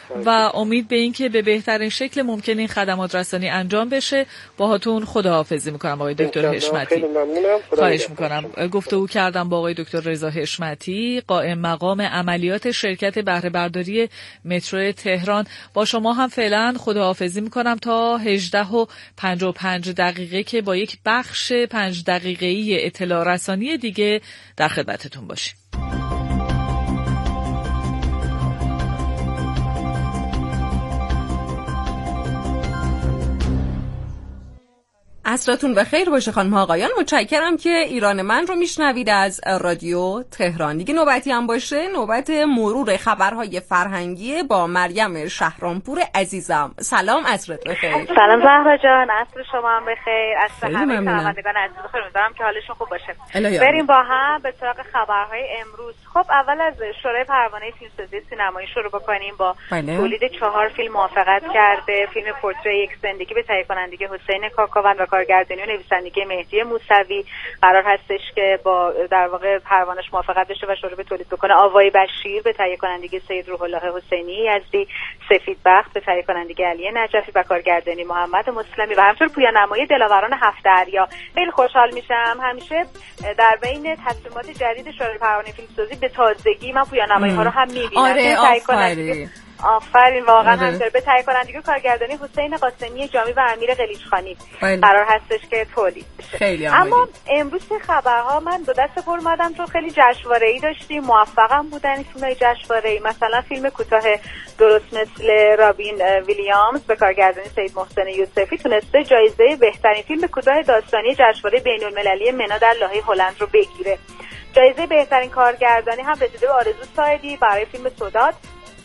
و امید به این که به بهترین شکل ممکن این خدمات رسانی انجام بشه. باهاتون خداحافظی میکنم آقای دکتر حشمتی. خیلی ممنونم. خواهش میکنم. گفتگو کردم با آقای دکتر رضا حشمتی، قائم مقام عملیات شرکت بهره برداری مترو تهران. با شما هم فعلا خداحافظی میکنم تا 18:55 که با یک بخش 5 دقیقه‌ای اطلاع رسانی دیگه در خدمتتون باشیم. عصرتون بخیر باشه خانم آقایان. متشکرم که ایران من رو میشنوید از رادیو تهران. دیگه نوبتی هم باشه، نوبت مرور خبرهای فرهنگی با مریم شهرامپور عزیزم. سلام، عصرت بخیر. سلام زهرا جان، عصر شما هم بخیر. عصر همه شنوندگان عزیز بخیر. امیدوارم که حالشون خوب باشه. بریم با هم به سراغ خبرهای امروز. خب اول از شورای پروانه فیلمسازی سینمایی شروع بکنیم. با تولید 4 فیلم موافقت کرده. فیلم پورتری یک زندگی به تهیه کنندگی حسین کاکاوند و کارگردانی و نویسندگی مهدی موسوی قرار هستش که با در واقع پروانش موافقت بشه و شروع به تولید بکنه. آوای بشیر به تهیه کنندگی سید روح الله حسینی یزدی، سفید بخت به تهیه کنندگی علی نجفی و کارگردانی محمد مسلمی و همینطور پویانمایی دلاوران 7 دریا. خیلی خوشحال میشم همیشه در بین تصمیمات جدید شورای پروانه فیلمسازی به تازگی من پویانمایی ها رو هم میبینم. آفرین، واقعا همینطور. به تهیه کنندگی و کارگردانی حسین قاسمی جامی و امیر قلیچخانی قرار هستش که تولید بشه. اما امروز خبرها من دو دست پر اومدم چون خیلی جشنواره‌ای داشتیم، موفقم بودن فیلم‌های جشنواره‌ای. مثلا فیلم کوتاه درست مثل رابین ویلیامز به کارگردانی سید محسن یوسفی تونسته جایزه بهترین فیلم کوتاه داستانی جشنواره بین‌المللی منا در لاهه هلند رو بگیره. جایزه بهترین کارگردانی هم رسیده به آرزو ساعدی برای فیلم سوداد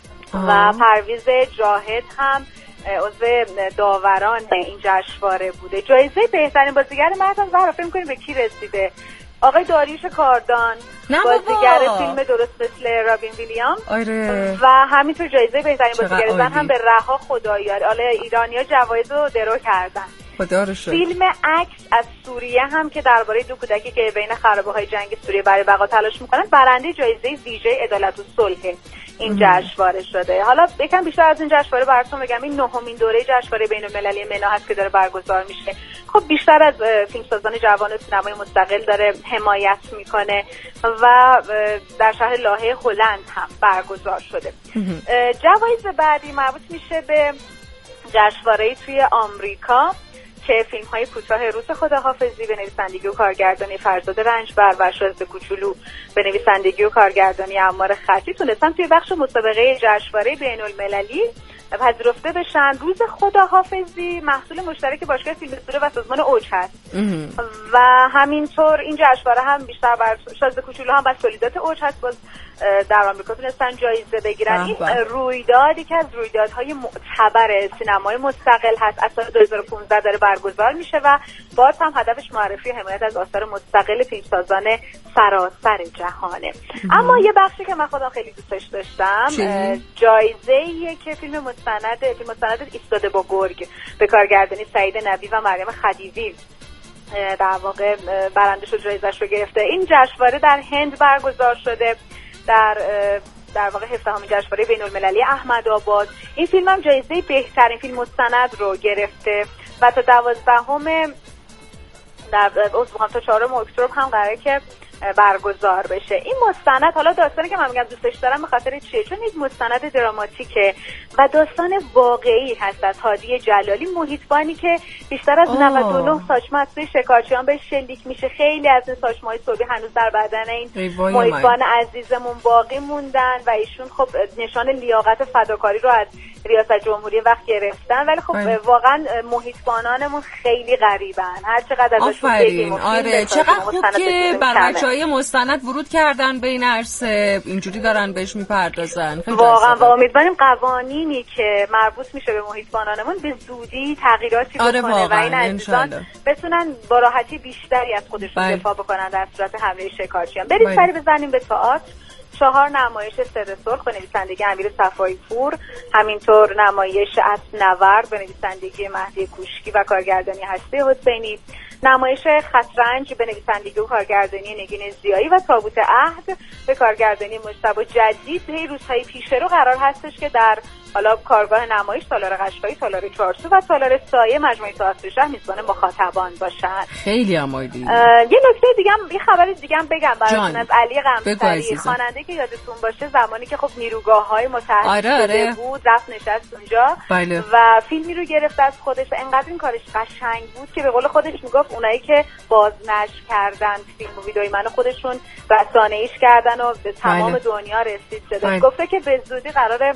و پرویز جاهد هم عضو داوران این جشنواره بوده. جایزه بهترین بازیگر مرد هم زهرا فکر می‌کنی به کی رسیده؟ آقای داریوش کاردان، بازیگر فیلم درست مثل رابین ویلیامز. و همینطور جایزه بهترین بازیگر زن هم به رها خدایاری. حالا ایرانی‌ها جوایز رو درو کردن. فیلم عکس از سوریه هم که درباره 2 کودکی که بین خرابه‌های جنگ سوریه برای بقا تلاش می‌کنن برنده جایزه ویژه عدالت و صلح این جشنواره شده. حالا یکم بیشتر از این جشنواره براتون بگم. این 9مین دوره جشنواره بین‌المللی منا هست که داره برگزار میشه. خب بیشتر از فیلمسازان جوان سینمای مستقل داره حمایت میکنه و در شهر لاهه هلند هم برگزار شده. جوایز بعدی مربوط میشه به جشنواره توی آمریکا که فیلم‌های کوتاه روز خداحافظی به نویسندگی و کارگردانی فرزاد رنجبر و شازده کوچولو به نویسندگی و کارگردانی عمار خطی تونستن توی بخش مسابقه جشنواره بین‌المللی پذیرفته بشن. روز خداحافظی محصول مشترک باشگاه فیلمستوره و سازمان اوج هست و همینطور این جشنواره هم بیشتر بر شازده کوچولو هم بر تولیدات اوج هست. باز در آمریکا تونستن جایزه بگیرن. این رویدادی که از رویدادهای معتبر سینمای مستقل هست، از سال 2015 داره برگزار میشه و باز هم هدفش معرفی حمایت از آثار مستقل فیلمسازان سراسر جهانه. اما یه بخشی که من خودم خیلی دوستش داشتم جایزه‌ایه که فیلم مستند ایستاده با گرگ به کارگردانی سعید نبی و مریم خدیوی در واقع برنده شد، جایزش رو گرفته. این جشنواره در هند برگزار شده در واقع 17مین جشنواره بین‌المللی احمدآباد. این فیلم هم جایزه بهترین فیلم مستند رو گرفته و تا 12 تا 4 اکتبر هم قراره که برگزار بشه. این مستند، حالا داستانی که من میگم دوستش دارم به خاطر چیه؟ چون یک مستند دراماتیکه و داستان واقعی هست از هادی جلالی، محیطبانی که بیشتر از 99 ساچمه از توی شکارچیان بهش شلیک میشه. خیلی از این ساچمه‌های صلبی هنوز در بدن این محیطبان عزیزمون باقی موندن و ایشون خب نشان لیاقت فداکاری رو از ریاست جمهوری وقت گرفتن، ولی خب واقعا محیطبانانمون خیلی غریبن. هر چقدر ازشون بگیم چقدر خوب که بچه‌های مستند ورود کردن به این عرصه، اینجوری دارن بهش میپردازن. واقعا و امیدواریم قوانینی که مربوط میشه به محیطبانانمون به زودی تغییراتی بکنه و این عزیزان بتونن با راحتی بیشتری از خودشون دفاع بکنن در صورت حمله شکارچیان. بریم سری بزنیم به تئاتر. 4 نمایش سر سرخ به نویسندگی امیر صفایی پور، همینطور نمایش اسب نورد به نویسندگی مهدی کوشکی و کارگردانی هستی حسینی، نمایش خطرنج به نویسندگی و کارگردانی نگین ضیایی و تابوت عهد به کارگردانی مجتبی جدید. روزهای پیش رو قرار هستش که در حالا کارگاه نمایش، تالار قشقایی، تالار چارسو و تالار سایه مجموعه تئاتر شهر میزبان مخاطبان باشن. خیلی عالی. یه نکته دیگه هم، یه خبر دیگه هم بگم براتون از علی قمصری، خواننده که یادتون باشه زمانی که خب نیروگاه‌های متحد شده بود رفت نشست اونجا و فیلمی رو گرفت از خودش و انقدر این کارش قشنگ بود که به قول خودش میگفت اونایی که بازنشر کردن فیلم و ویدیوی منو خودشون رسانه‌ایش کردن و به تمام دنیا رسید شده. گفته که به زودی قراره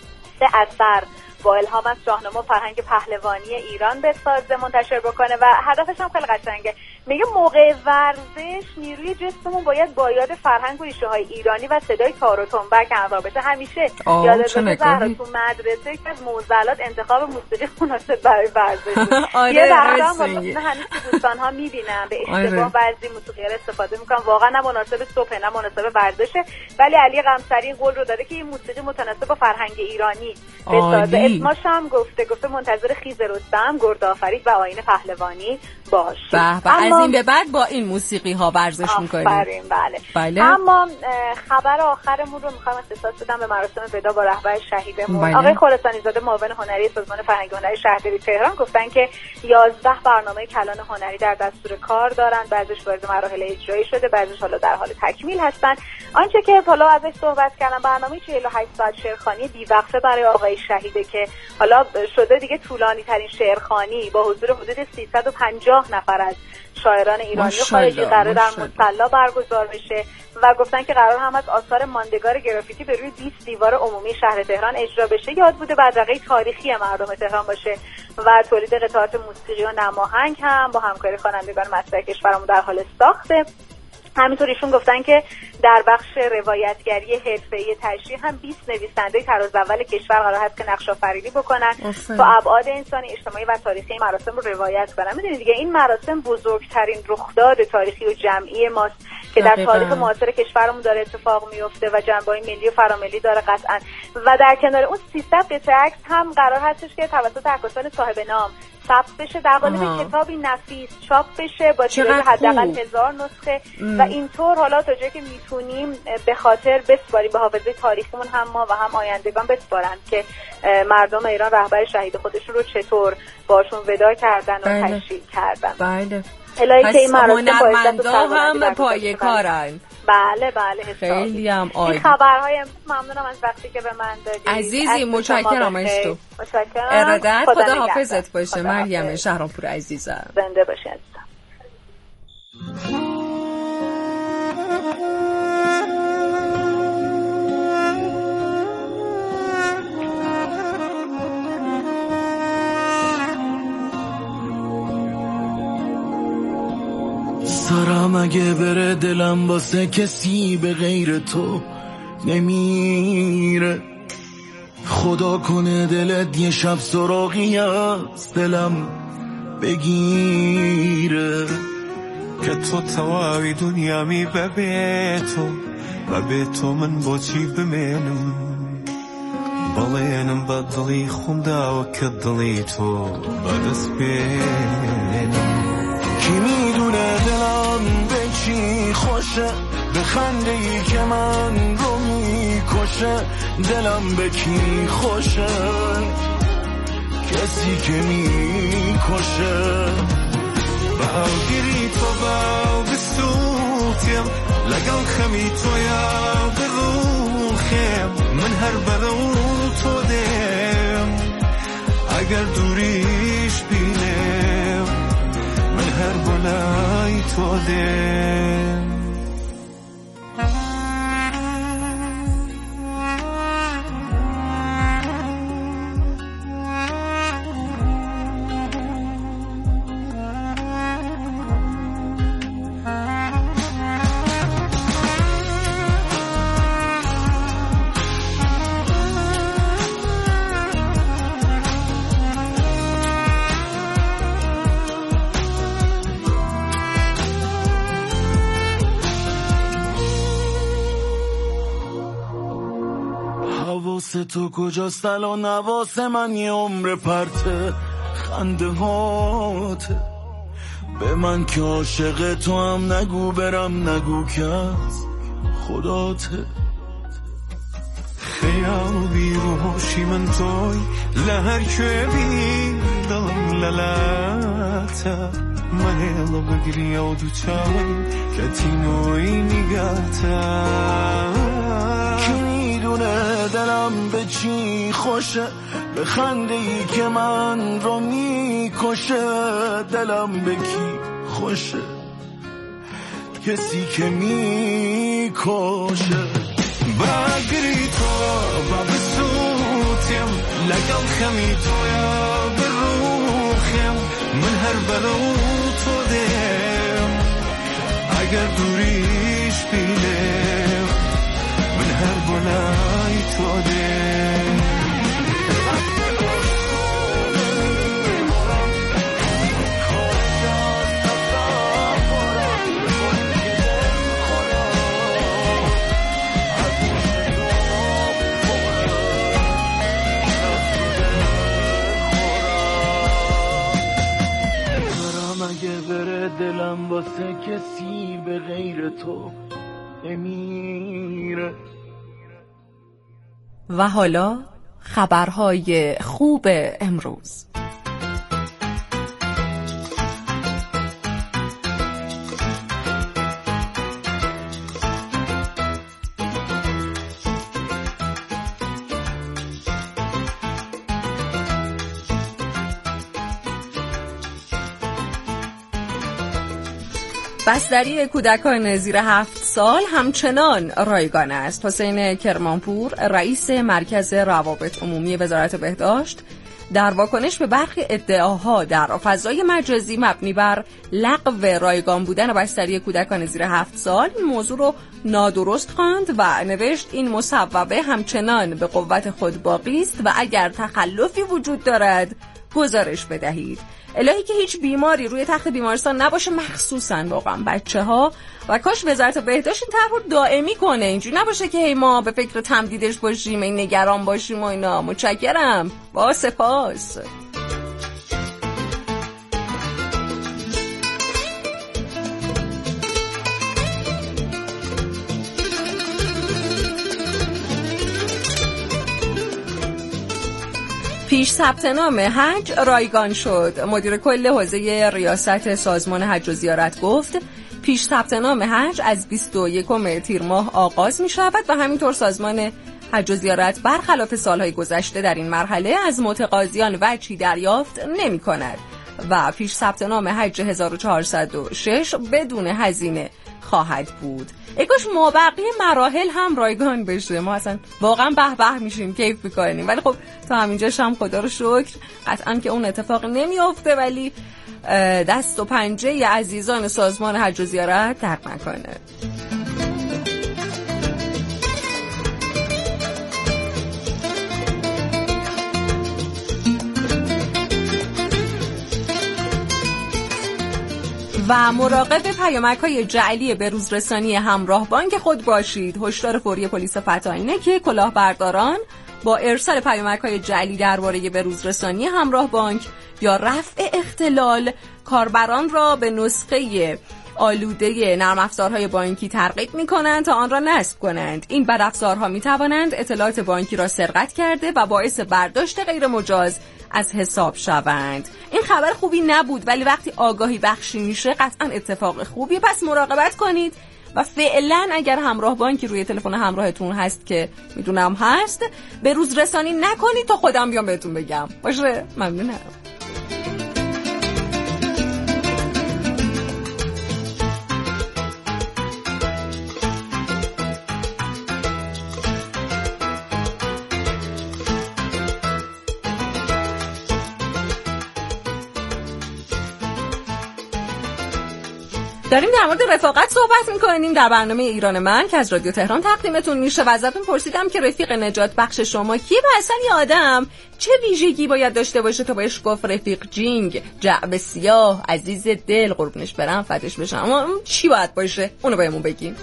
3 اثر با الهام از شاهنامه فرهنگ پهلوانی ایران به سازه منتشر بکنه و هدفش هم خیلی قشنگه. میگه موقع ورزش نیروی جسممون باید با یاد فرهنگ و ریشه‌های ایرانی و صدای تار و تنبک همراه بشه. همیشه یاد بشه زهرا تو مدرسه که از معضلات انتخاب موسیقی مناسب برای ورزش بود. یه وقتا هنوز دوستان‌ها می‌بینم به اشتباه بعضی موسیقی‌ها استفاده می‌کنن، واقعا نه مناسب صبح نه مناسب ورزشه، ولی علی قمصری قول رو داده که این موسیقی متناسب با فرهنگ ایرانی بسازه. اسمش هم گفته منتظر خیز رستم، گرد آفرید و آیین پهلوانی باشید. از این به بعد با این موسیقی ها ورزش میکنیم. بله. اما خبر آخرمون رو میخوام اختصاص بدم به مراسم ودا با رهبر شهیدمون آقای خراسانی زاده، معاون هنری سازمان فرهنگ هنری شهرداری تهران، گفتن که 11 برنامه کلان هنری در دستور کار دارن، بعضیش وارد مراحل اجرایی شده، بعضیش حالا در حال تکمیل هستن. آنچه که حالا ازش صحبت کردم برنامه 48 ساعت شعرخوانی بی‌وقفه برای آقای شهیده که حالا شده دیگه طولانی ترین شعرخوانی با حضور حدود 350 نفر از شاعران ایرانی و خارجی قرار در مصلا برگزار بشه و گفتن که قرار هم از آثار ماندگار گرافیتی به روی 20 دیوار عمومی شهر تهران اجرا بشه. یاد بوده بدرقه تاریخی مردم تهران باشه و تولید قطعات موسیقی و نماهنگ هم با همکاری خوانندگان مطرح کشورمون در حال ساخته. همینطور ایشون گفتن که در بخش روایتگری حرفه‌ای تشریح هم 20 نویسنده طراز اول کشور قرار هست که نقش آفرینی بکنن تا ابعاد انسانی، اجتماعی و تاریخی مراسم رو روایت کنن. میدونید دیگه این مراسم بزرگترین رخداد تاریخی و جمعی ماست که در تاریخ معاصر کشورمون داره اتفاق میفته و جنبه‌های ملی و فراملی داره قطعاً. و در کنار اون 300 قطعه عکس هم قرار هستش که توسط عکاسان صاحب نام ثبت بشه در قالب کتابی نفیس چاپ بشه با تیراژ حداقل 1000 نسخه و اینطور حالا تا جایی که میتونیم به خاطر بسپاریم به حافظه تاریخمون، هم ما و هم آیندگان بسپارن که مردم ایران رهبر شهید خودشون رو چطور باشون ودا کردن و تشریح کردن. بله. الهی که این مراسم هم پای کارن. بله خیلی هم عالی. این خبرهای ممنونم از وقتی که به من دادید عزیزی. متشکرم از تو. ارادت. خدا حافظت باشه مریم شهرامپور عزیزم. زنده باشی عزیزم. سرم اگه بره دلم واسه کسی به غیر تو نمیره، خدا کنه دلت یه شب سراغی از دلم بگیره که تو تمامی دنیا می به تو و به تو من با چی بمینم، بالینم با دلی خونده و که دلی تو با دست بینم. کی میدونه دلم به چی خوشه، به خنده ای که من رو میکشه، دلم به کی خوشه، کسی که میکشه. باوگیری تو باو بسوتیم لگل خمی تو یا بروخیم، من هر بلو تو دیم اگر دوریش بینیم، من هر بلای تو دیم. تو کجاست الان نواس من، یه عمر پرته خنده هاته، به من که عاشق تو هم نگو برم، نگو که از خداته. خیابی رو هاشی من توی لهر که بیدم للاتا من ایلا بگری او دو چای کتینوی نگاتا کی میدونه دلم به چی خوشه به خنده ای که من رو میکشه دلم به کی خوشه کسی که میکشه بگری تو و بسوتیم لگل خمی تویا بروخیم من هر بلو تو دیم اگر دوریش بینیم من هر بلای تو دیم دلم واسه کسی به غیر تو نمیره. و حالا خبرهای خوب امروز. بستری کودکان زیر 7 سال همچنان رایگان است. حسین کرمانپور رئیس مرکز روابط عمومی وزارت بهداشت در واکنش به برخی ادعاها در فضای مجازی مبنی بر لغو رایگان بودن بستری کودکان زیر 7 سال این موضوع رو نادرست خواند و نوشت این مصوبه همچنان به قوت خود باقی است و اگر تخلفی وجود دارد گزارش بدهید. الهی که هیچ بیماری روی تخت بیمارستان نباشه، مخصوصا واقعا بچه‌ها، و کاش وزارت بهداشت این طرحو دائمی کنه، اینجوری نباشه که هی ما به فکر تمدیدش باشیم، این نگران باشیم و اینا. متشکرم، با سپاس. پیش ثبت نام حج رایگان شد. مدیر کل حوزه ریاست سازمان حج و زیارت گفت پیش ثبت نام حج از 21 تیر ماه آغاز می شود و همینطور سازمان حج و زیارت برخلاف سالهای گذشته در این مرحله از متقاضیان وجهی دریافت نمی کند و پیش ثبت نام حج 1406 بدون هزینه خواهد بود. کاش ما بقیه مراحل هم رایگان بشه، ما اصلا واقعا به به میشیم، کیف میکنیم. ولی خب تا همینجاش هم خدا رو شکر قطعا که اون اتفاق نمیافته، ولی دست و پنجه عزیزان سازمان حج و زیارت درد نکنه. و مراقب پیامک‌های جعلی بروزرسانی همراه بانک خود باشید. هشدار فوری پلیس فتاینه که کلاهبرداران با ارسال پیامک‌های جعلی درباره بروزرسانی همراه بانک یا رفع اختلال کاربران را به نسخه آلوده نرم افزارهای بانکی ترغیب می‌کنند تا آن را نصب کنند. این بدافزارها می‌توانند اطلاعات بانکی را سرقت کرده و باعث برداشت غیر مجاز از حساب شوند. این خبر خوبی نبود، ولی وقتی آگاهی بخشی میشه قطعا اتفاق خوبیه، پس مراقبت کنید و فعلا اگر همراه بانکی روی تلفن همراهتون هست که میدونم هست، به روز رسانی نکنید تا خودم بیام بهتون بگم. باشه، ممنونم. داریم در مورد رفاقت صحبت میکنیم در برنامه ایران من که از رادیو تهران تقدیمتون میشه و ازتون پرسیدم که رفیق نجات بخش شما کیه و اصلا یه آدم چه ویژگی باید داشته باشه تا بهش گفت رفیق جینگ، جعبه سیاه، عزیز دل، قربونش برم، فداش بشم. اما چی باید باشه؟ اونو بهمون بگین.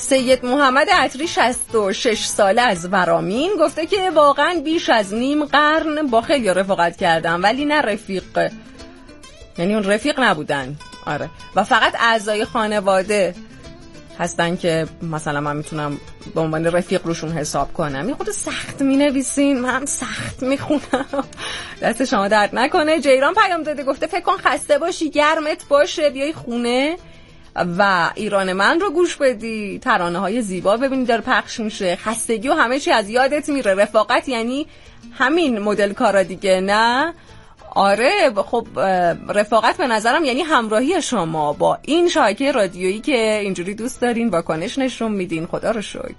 سید محمد عطری 66 ساله از ورامین گفته که واقعا بیش از نیم قرن با خیلی رفاقت کردم ولی نه رفیق، یعنی اون رفیق نبودن. آره، و فقط اعضای خانواده هستن که مثلا من میتونم به عنوان رفیق روشون حساب کنم. یه خود سخت مینویسین، من هم سخت میخونم. دست شما درد نکنه. جیران پیام داده گفته فکر کن خسته باشی، گرمت باشه، بیای خونه و ایران من رو گوش بدی، ترانه های زیبا ببینی داره پخش میشه، خستگی و همه چی از یادت میره. رفاقت یعنی همین مدل کارا دیگه، نه؟ آره، خب رفاقت به نظرم یعنی همراهی شما با این شبکه رادیویی که اینجوری دوست دارین، واکنش نشون میدین. خدا رو شکر.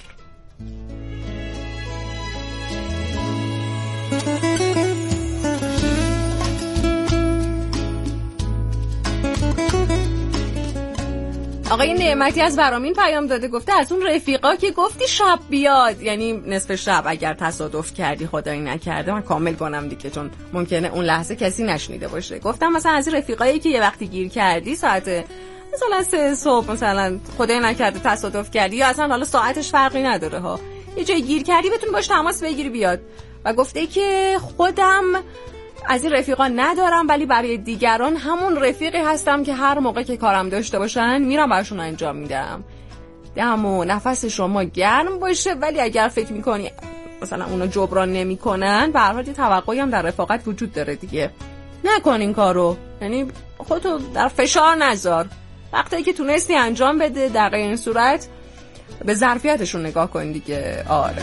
آقای نعمتی از ورامین پیام داده گفته از اون رفیقا که گفتی شب بیاد، یعنی نصف شب اگر تصادف کردی خدایی نکرده من کامل کنم دیگه، چون ممکنه اون لحظه کسی نشنیده باشه. گفتم مثلا از رفیقایی که یه وقتی گیر کردی ساعت مثلا 3 صبح مثلا خدایی نکرده تصادف کردی، یا اصلا حالا ساعتش فرقی نداره ها، یه جای گیر کردی بتون باش تماس بگیری بیاد. و گفته که خودم از این رفیقا ندارم ولی برای دیگران همون رفیقی هستم که هر موقع که کارم داشته باشن میرم براشون انجام میدم. دم و نفس شما گرم باشه، ولی اگر فکر میکنی مثلا اونا جبران نمیکنن، به هر حال یه توقعی هم در رفاقت وجود داره دیگه. نکن این کارو، یعنی خودتو در فشار نذار. وقتی که تونستی انجام بده، در این صورت به ظرفیتشون نگاه کن دیگه. آره.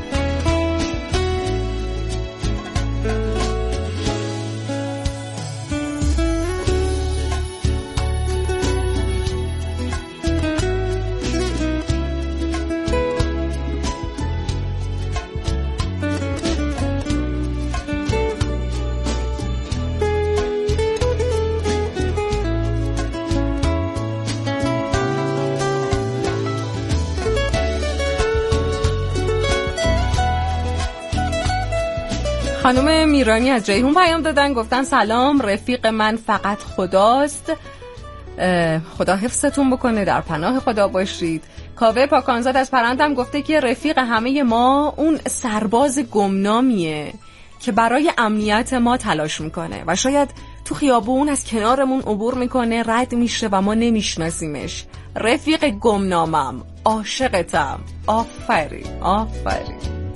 خانم میرانی از جیهون پیام دادن، گفتن سلام، رفیق من فقط خداست، خدا حفظتون بکنه، در پناه خدا باشید. کاوه پاکانزاد از پرندم گفته که رفیق همه ما اون سرباز گمنامیه که برای امنیت ما تلاش میکنه و شاید تو خیابون از کنارمون عبور میکنه، رد میشه و ما نمیشناسیمش. رفیق گمنامم، عاشقتم. آفرین آفرین.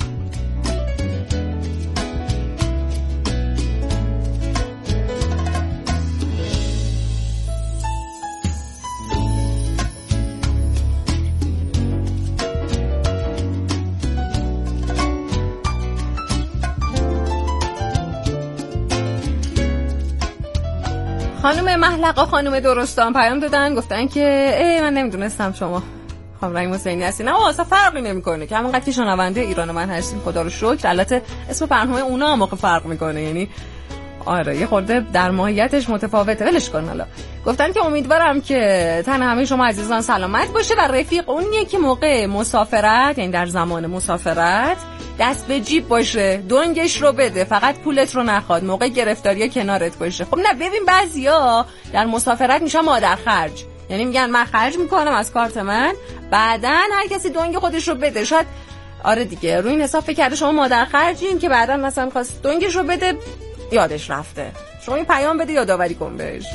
خانم محلقا خانم درستان پیام دادن، گفتن که من نمیدونستم شما خانم رحیم حسینی هستین. اما اصلا فرقی نمیکنه که همونقدر که شنونده ایران من هستین، خدا رو شکر. البته اسم برنامه اونا هم موقع فرق میکنه، یعنی آره یه خورده در ماهیتش متفاوته، ولش کن. حالا گفتن که امیدوارم که تن همه شما عزیزان سلامت باشه و رفیق اونیه که موقع مسافرت، یعنی در زمان مسافرت دست به جیب باشه، دنگش رو بده، فقط پولت رو نخواد، موقع گرفتاری کنارت باشه. خب نه، ببین بعضیا در مسافرت میشن مادر خرج، یعنی میگن من خرج میکنم از کارت من، بعدن هر کسی دنگ خودش رو بده. شاید آره دیگه روی این حساب فکر کرده شما مادر خرجین که بعدن مثلا خواست دنگش رو بده یادش رفته. شما این پیام بده، یادآوری کن بهش.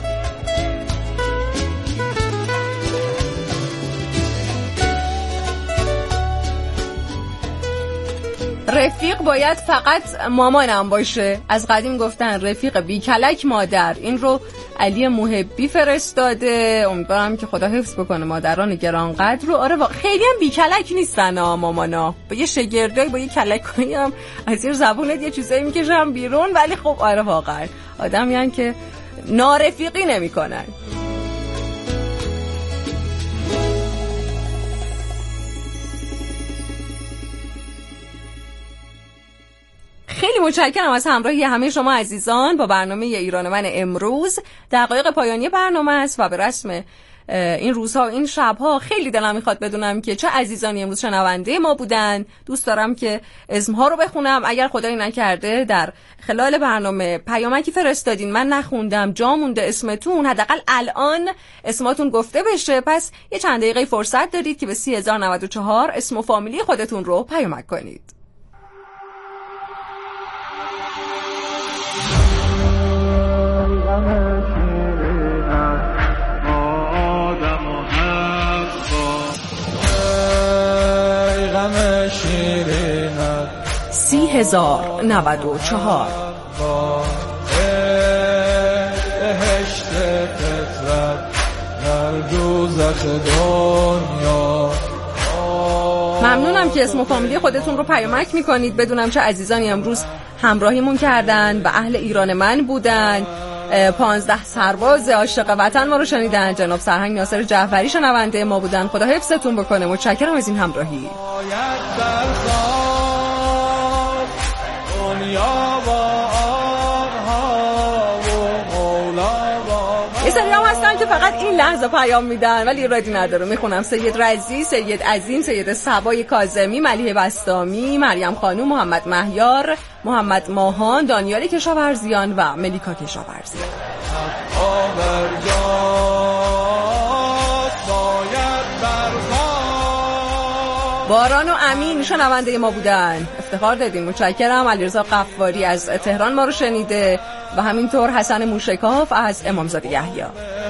رفیق باید فقط مامانم باشه. از قدیم گفتن رفیق بی کلک مادر. این رو علی محبی فرستاده. امیدوارم که خدا حفظ بکنه مادران گرانقدر رو. آره خیلی هم بی کلک نیستن مامانا، با یه شگردایی با یه کلکایی هم از این زبونت یه چیزایی میکشن بیرون، ولی خب آره واقعا آدمی هن که نارفیقی نمی کنن. خیلی متشکرم از همراهی همه شما عزیزان با برنامه ایران من امروز. دقایق پایانی برنامه است و به رسم این روزها و این شبها خیلی دلم میخواد بدونم که چه عزیزانی امروز شنونده ما بودن. دوست دارم که اسمها رو بخونم. اگر خدایی نکرده در خلال برنامه پیامکی فرستادین من نخوندم جا مونده اسمتون، حداقل الان اسماتون گفته بشه. پس یه چند دقیقه فرصت دارید که به 3094 اسم و فامیلی خودتون رو پیامک کنید. غم شیرینت 3094 بهشت فطرت در دوزخ دنیا. ممنونم که اسم و فامیلی خودتون رو پیامک میکنید. بدونم چه عزیزانی امروز همراهیمون کردن و اهل ایران من بودن. 15 سرباز عاشق وطن ما رو شنیدن. جناب سرهنگ ناصر جعفری شنونده ما بودن. خدا حفظتون بکنه. متشکرم از این همراهی. یه سری هم هستن که فقط این لحظه پیام میدن ولی ایرادی نداره، میخونم. سید رزی، سید عظیم، سید صبای کاظمی، ملیحه بسطامی، مریم خانوم، محمد مهیار، محمد ماهان، دانیال کشاورزیان و ملیکا کشاورزیان. باران و امین شنونده ما بودن. افتخار دادیم. متشکرم. علیرضا قفاری از تهران ما رو شنیده و همینطور حسن موشکاف از امامزاده یحیی.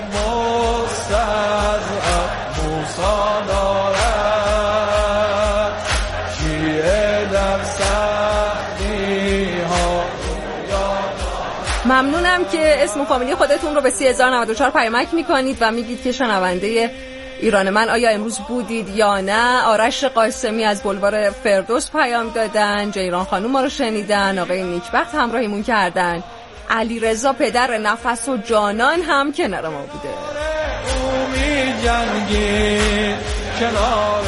ممنونم که اسم و فامیلی خودتون رو به 3094 پیامک میکنید و میگید که شنونده ایران من آیا امروز بودید یا نه. آرش قاسمی از بلوار فردوس پیام دادن. جیران خانوم ما رو شنیدن. آقای نیکبخت همراهیمون کردن. علیرضا پدر نفس و جانان هم کنار ما بوده. کنار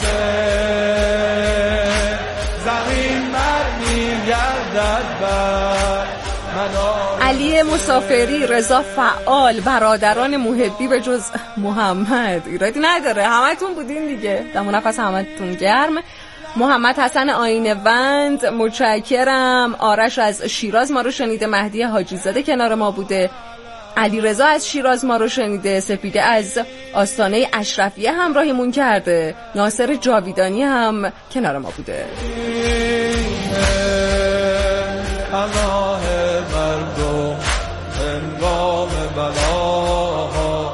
زمین برمیگردد بر علی مسافری، رضا فعال، برادران محبی به جز محمد. ایرادی نداره، همتون بودین دیگه. دم نفس همتون گرم. محمد حسن آینه وند متشکرم. آرش از شیراز ما رو شنیده. مهدی حاجی زاده کنار ما بوده. علی رضا از شیراز ما رو شنیده. سپیده از آستانه اشرفیه همراهیمون کرده. ناصر جاویدانی هم کنار ما بوده. همراه مردم هنگام بلاها.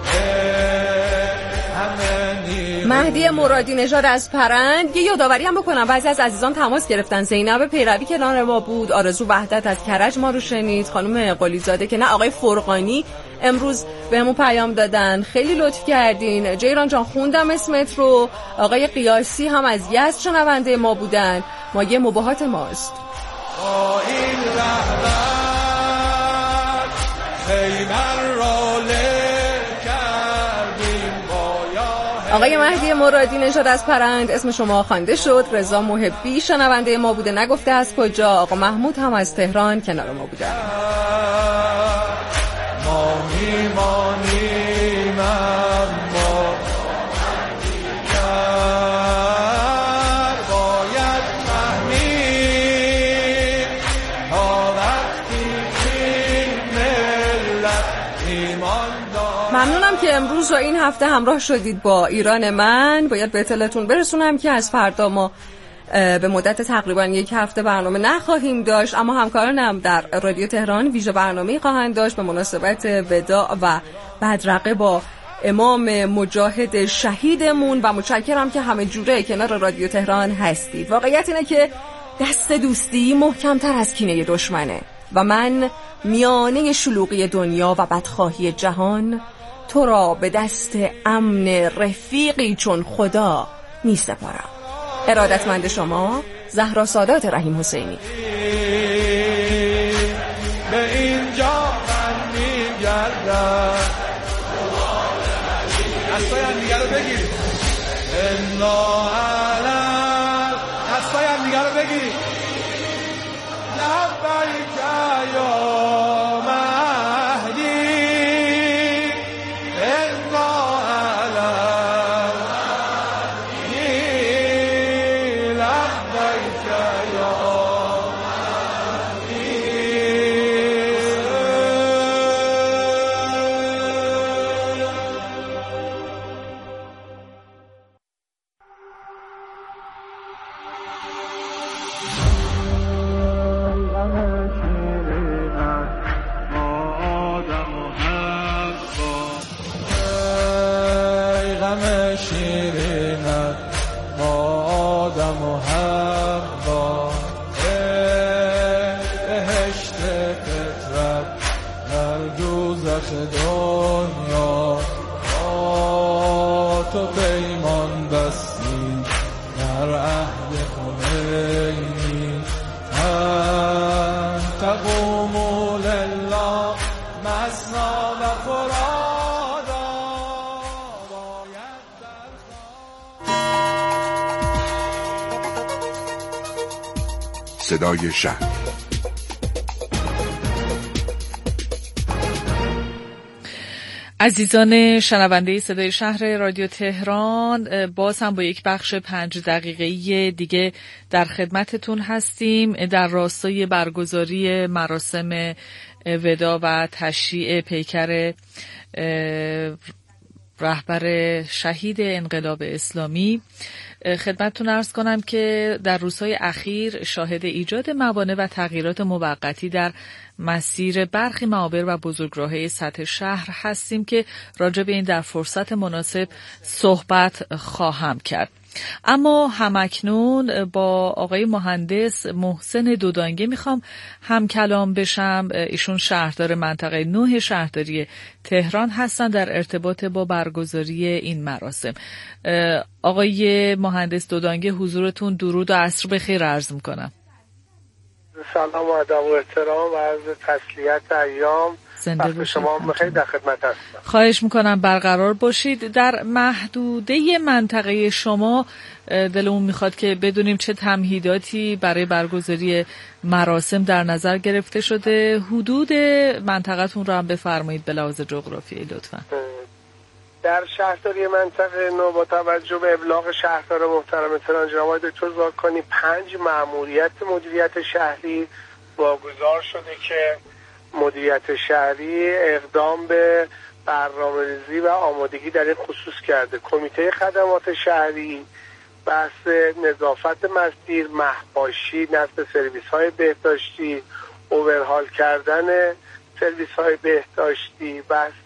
مهدی مرادی نژاد از پرند. یه یادآوری هم بکنم، بعضی از عزیزان تماس گرفتن. زینب پیروی کنار ما بود. آرزو وحدت از کرج ما رو شنید. خانم قلیزاده که نه، آقای فرقانی امروز بهمون پیام دادن. خیلی لطف کردین. جیران جان خوندم اسمت رو. آقای قیاسی هم از یزد شنونده ما بودن. مایه مباهات ماست. این رهبر خیمر را کردیم بایا. آقای مهدی مرادی نژاد از پرند اسم شما خوانده شد. رضا محبی شنونده ما بوده، نگفته از کجا. آقا محمود هم از تهران کنار ما بودن. ما میمانیم اما ممنونم که امروز و این هفته همراه شدید با ایران من. باید به اطلاعتون برسونم که از فردا ما به مدت تقریبا یک هفته برنامه نخواهیم داشت، اما همکارانم در رادیو تهران ویژه برنامه‌ای خواهند داشت به مناسبت وداع و بدرقه با امام مجاهد شهیدمون و متشکرم که همه جوره کنار رادیو تهران هستید. واقعیت اینه که دست دوستی محکم‌تر از کینه دشمنه و من میانه شلوغی دنیا و بدخواهی جهان تو را به دست امن رفیقی چون خدا می سپارم. ارادتمند شما زهرا سادات رحیم حسینی. به اینجا من میگردم دستای هم دیگر رو بگیرید. الا علم دستای هم دیگر رو بگیرید. لبیک یا مهدی الا شیرینت با آدم و حوا بهشت فطرت در دوزخ دنیا با تو پیمان بستی در عهد خمینی تقوم لله مسنا و فرادا باید در صدای شهر. عزیزان شنونده صدای شهر رادیو تهران، باز هم با یک بخش 5 دقیقه‌ای دیگه در خدمتتون هستیم در راستای برگزاری مراسم وداع و تشییع پیکر رهبر شهید انقلاب اسلامی. خدمتتون عرض کنم که در روزهای اخیر شاهد ایجاد موانع و تغییرات موقتی در مسیر برخی معابر و بزرگراه‌های سطح شهر هستیم که راجع به این در فرصت مناسب صحبت خواهم کرد. اما همکنون با آقای مهندس محسن دودانگه میخوام هم کلام بشم. ایشون شهردار منطقه 9 شهرداری تهران هستن در ارتباط با برگزاری این مراسم. آقای مهندس دودانگه، حضورتون درود و عصر بخیر عرض میکنم. سلام و ادب و احترام و عرض تسلیت ایام. زنده شما بخیر، در خدمت هستم. خواهش میکنم برقرار باشید. در محدوده منطقه شما دلمون میخواد که بدونیم چه تمهیداتی برای برگزاری مراسم در نظر گرفته شده. حدود منطقه‌تون رو هم بفرمایید به لحاظ جغرافیایی لطفا. در شهرداری منطقه 9 با توجه به ابلاغ شهردار محترم تهران جناب آقای دکتر زاکانی 5 مأموریت مدیریت شهری واگذار شده که مدیریت شهری اقدام به برنامه‌ریزی و آمادگی در این خصوص کرده. کمیته خدمات شهری بحث نظافت مسیر، مهپاشی، نصب سرویس‌های بهداشتی، اوورهال کردن سرویس‌های بهداشتی، بحث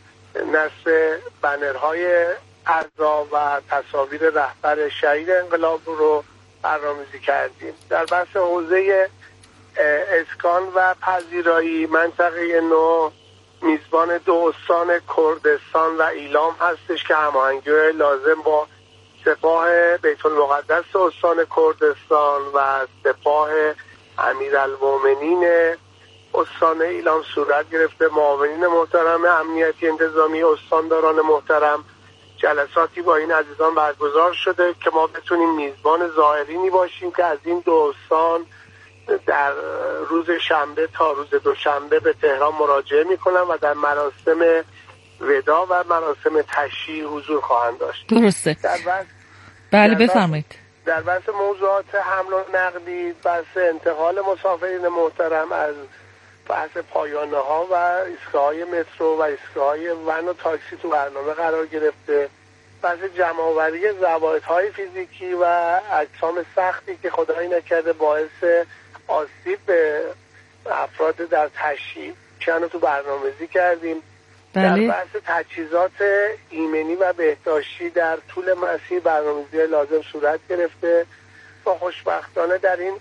نصب بنرهای اعضا و تصاویر رهبر شهید انقلاب رو برنامه‌ریزی کردیم. در بحث حوزه اسکان و پذیرایی منطقه 9 میزبان 2 استان کردستان و ایلام هستش که هماهنگی لازم با سپاه بیت المقدس استان کردستان و سپاه امیرالمومنین استان ایلام صورت گرفته. معاونین محترم امنیتی انتظامی استانداران محترم جلساتی با این عزیزان برگزار شده که ما بتونیم میزبان زائرینی باشیم که از این 2 استان در روز شنبه تا روز دوشنبه به تهران مراجعه میکنن و در مراسم وداع و مراسم تشییع حضور خواهند داشت. درسته. بله بفرمایید. در بحث موضوعات حمل و نقلی، بحث انتقال مسافرین محترم از بحث پایانه ها و ایستگاه‌های مترو و ایستگاه‌های ون و تاکسی تو برنامه قرار گرفته. بحث جمع‌آوری ضوابط‌های فیزیکی و اجسام سختی که خدایی نکرده باعث آسیب به افراد در تشییع رو تو برنامه‌ریزی کردیم. بله. در بحث تجهیزات ایمنی و بهداشتی در طول مسیر برنامه‌ریزی لازم صورت گرفته و خوشبختانه در این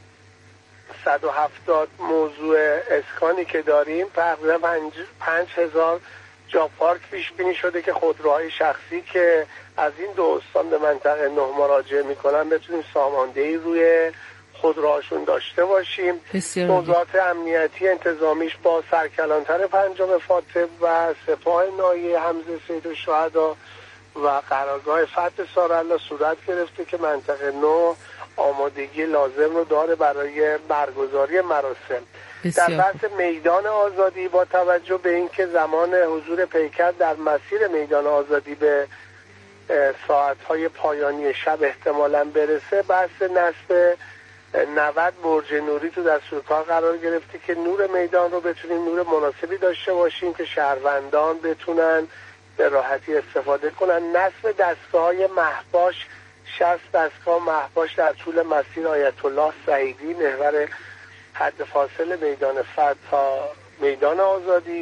170 موضوع اسکانی که داریم تقریبا 5000 جا پارک پیش بینی شده که خودروهای شخصی که از این 2 استان به منطقه 9 مراجعه میکنن بتونیم ساماندهی روی خودروهاشون داشته باشیم. موضوعات امنیتی انتظامیش با سرکلانتر 5 فاطم و سپاه ناحیه حمزه سید الشهدا و قرارگاه فتح سارالله صورت گرفته که منطقه 9 آمادگی لازم رو داره برای برگزاری مراسم. در بحث میدان آزادی با توجه به اینکه زمان حضور پیکر در مسیر میدان آزادی به ساعت‌های پایانی شب احتمالاً برسه، بحث نصب 90 برج نوری تو دستورکار قرار گرفته که نور میدان رو بتونیم نور مناسبی داشته باشیم که شهروندان بتونن به راحتی استفاده کنن. نصب دستگاه‌های مهپاش 60 دستگاه مهپاش در طول مسیر آیت الله سعیدی محور حد فاصل میدان فتح تا میدان آزادی